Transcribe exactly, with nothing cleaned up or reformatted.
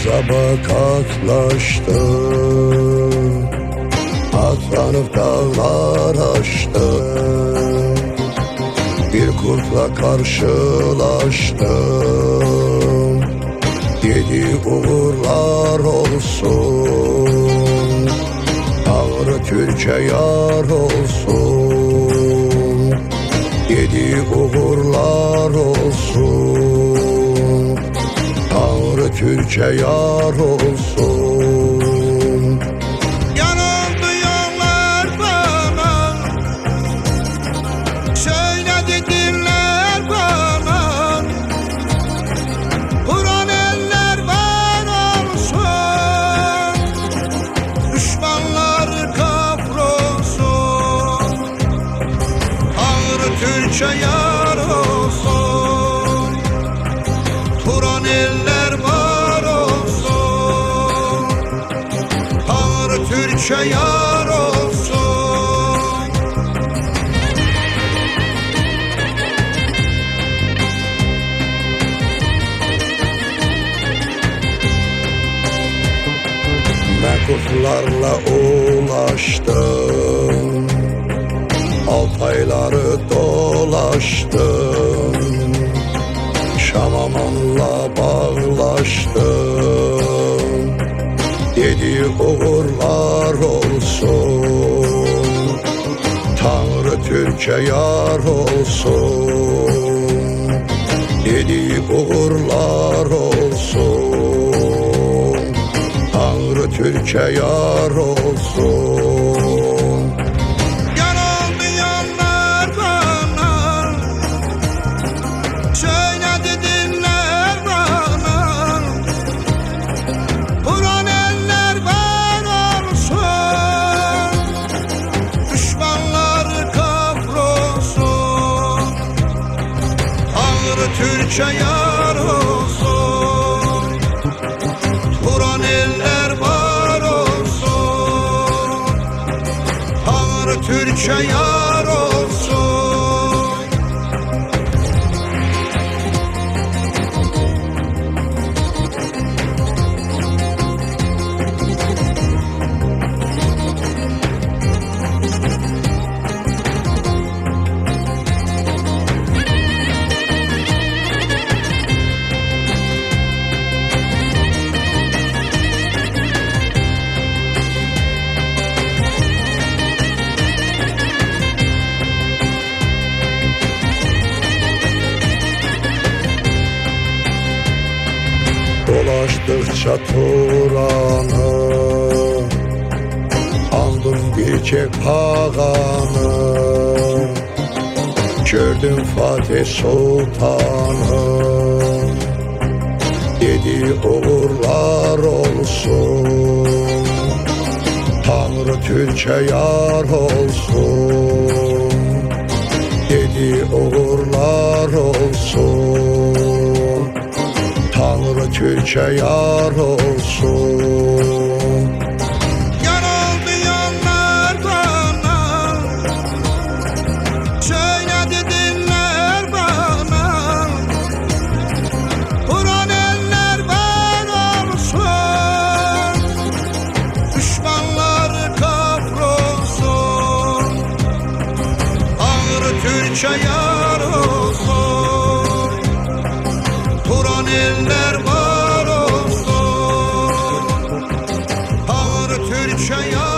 azaba katlaştı, atlanıp dağlar aştı. Bir kurtla karşılaştım, yedi uğurlar olsun. Ağrı Türk'e yar olsun, yedi uğurlar olsun. Ağrı Türk'e yar olsun. Yanıldı yollar bana, söyledi diller bana. Kur'an eller var olsun, düşmanlar kahrolsun. Ağrı Türk'e yar olsun, Kur'an eller var olsun. Ağrı Türk'e yar olsun. Mekuflarla ulaştım, Altayları dolaştım. Şamamanla bağlaştım, yedi uğurlar olsun. Tanrı Türk'e yar olsun, yedi uğurlar olsun. Tanrı Türk'e yar olsun. Yanıldı yollar bana, söyledi diller bana. Kur'an eller var olsun, düşmanlar kahrolsun. Ağrı Türk'e yar olsun, Kur'an eller var olsun. Ağrı Türk'e yar olsun. Dolaştıkça Turan'ı, aldım birçek ağanı. Gördüm Fatih Sultan'ı, yedi uğurlar olsun. Tanrı Türk'e yar olsun, yedi uğurlar olsun. Tanrı Türk'e yar olsun. Yanıldı yollar bana, söyledi diller bana. Kur'an eller var olsun, düşmanlar kahrolsun. Ağrı Türk'e yar olsun, Kur'an eller var olsun. Ağrı Türk'e yar